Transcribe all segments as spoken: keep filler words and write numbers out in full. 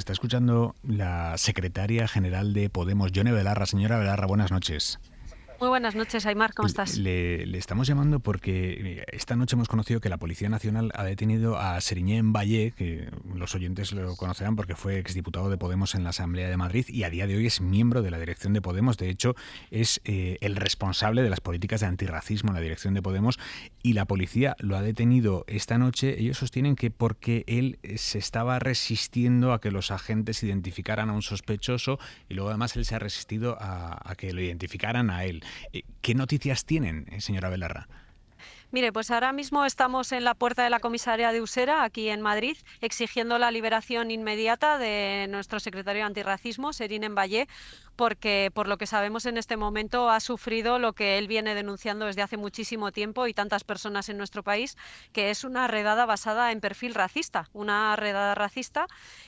está escuchando la secretaria general de Podemos, Yone Belarra. Señora Belarra, buenas noches. Muy buenas noches, Aimar, ¿cómo estás? Le, le estamos llamando porque esta noche hemos conocido que la Policía Nacional ha detenido a Seriñén Vallé, que los oyentes lo conocerán porque fue exdiputado de Podemos en la Asamblea de Madrid y a día de hoy es miembro de la dirección de Podemos. De hecho, es eh, el responsable de las políticas de antirracismo en la dirección de Podemos, y la policía lo ha detenido esta noche. Ellos sostienen que porque él se estaba resistiendo a que los agentes identificaran a un sospechoso y luego además él se ha resistido a, a que lo identificaran a él. ¿Qué noticias tienen, señora Belarra? Mire, pues ahora mismo estamos en la puerta de la comisaría de Usera, aquí en Madrid, exigiendo la liberación inmediata de nuestro secretario de antirracismo, Seriñén Vallé, porque por lo que sabemos en este momento ha sufrido lo que él viene denunciando desde hace muchísimo tiempo y tantas personas en nuestro país, que es una redada basada en perfil racista, una redada racista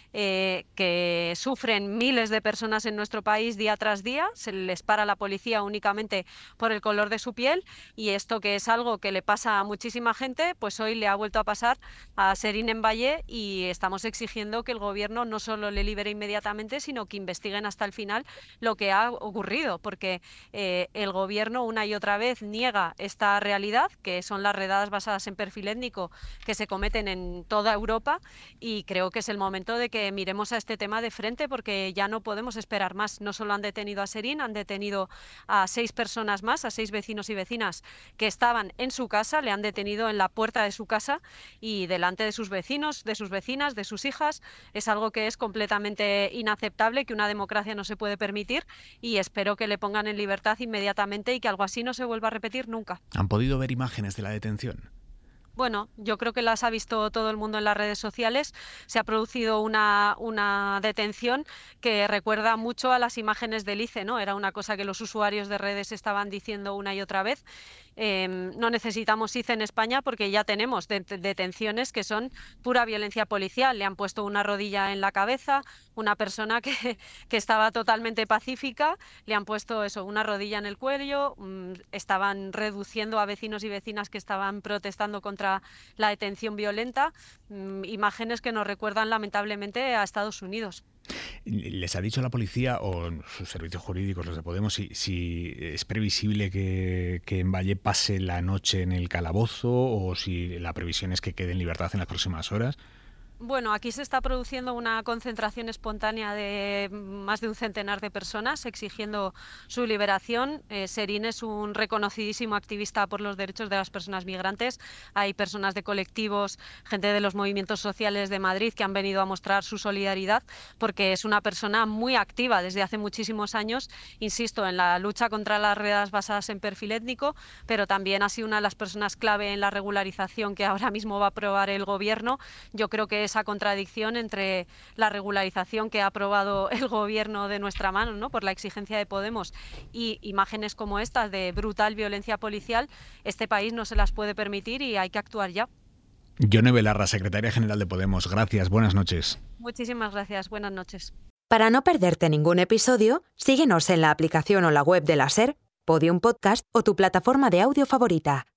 eh, que sufren miles de personas en nuestro país día tras día. Se les para la policía únicamente por el color de su piel, y esto, que es algo que le pasa a muchísima gente, pues hoy le ha vuelto a pasar a Seriñén Vallé, y estamos exigiendo que el gobierno no solo le libere inmediatamente, sino que investiguen hasta el final lo que ha ocurrido, porque eh, el gobierno una y otra vez niega esta realidad, que son las redadas basadas en perfil étnico que se cometen en toda Europa, y creo que es el momento de que miremos a este tema de frente, porque ya no podemos esperar más. No solo han detenido a Serín, han detenido a seis personas más, a seis vecinos y vecinas que estaban en su casa, le han detenido en la puerta de su casa y delante de sus vecinos, de sus vecinas, de sus hijas. Es algo que es completamente inaceptable, que una democracia no se puede permitir, y espero que le pongan en libertad inmediatamente y que algo así no se vuelva a repetir nunca. ¿Han podido ver imágenes de la detención? Bueno, yo creo que las ha visto todo el mundo en las redes sociales. Se ha producido una, una detención que recuerda mucho a las imágenes del I C E, ¿no? Era una cosa que los usuarios de redes estaban diciendo una y otra vez. Eh, no necesitamos I C E en España porque ya tenemos de detenciones que son pura violencia policial. Le han puesto una rodilla en la cabeza, una persona que, que estaba totalmente pacífica, le han puesto eso, una rodilla en el cuello, mmm, estaban reduciendo a vecinos y vecinas que estaban protestando contra la detención violenta, mmm, imágenes que nos recuerdan lamentablemente a Estados Unidos. ¿Les ha dicho la policía o sus servicios jurídicos, los de Podemos, si, si es previsible que, que en Vallé pase la noche en el calabozo o si la previsión es que quede en libertad en las próximas horas? Bueno, aquí se está produciendo una concentración espontánea de más de un centenar de personas exigiendo su liberación. Eh, Serín es un reconocidísimo activista por los derechos de las personas migrantes. Hay personas de colectivos, gente de los movimientos sociales de Madrid que han venido a mostrar su solidaridad, porque es una persona muy activa desde hace muchísimos años, insisto, en la lucha contra las redadas basadas en perfil étnico, pero también ha sido una de las personas clave en la regularización que ahora mismo va a aprobar el gobierno. Yo creo que esa contradicción entre la regularización que ha aprobado el gobierno de nuestra mano, ¿no?, por la exigencia de Podemos, y imágenes como estas de brutal violencia policial, este país no se las puede permitir y hay que actuar ya. Yone Belarra, secretaria general de Podemos. Gracias, buenas noches. Muchísimas gracias, buenas noches. Para no perderte ningún episodio, síguenos en la aplicación o la web de la SER, Podium Podcast o tu plataforma de audio favorita.